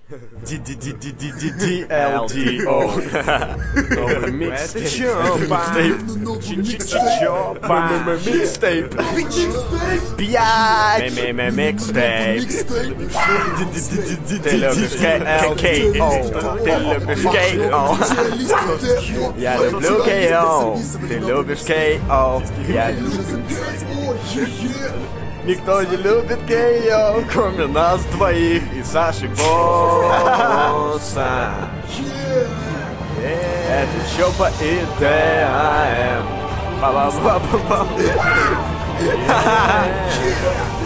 DLDO. Новый микстейп. Микстейп. 5. Микстейп. Ты любишь KO. Ты любишь KO. Я люблю KO. Ты любишь KO. Я люблю. Никто не любит KO, кроме нас двоих и Саши Босса. Это Чопа и ДАМ. Ба-ба-ба-ба-ба.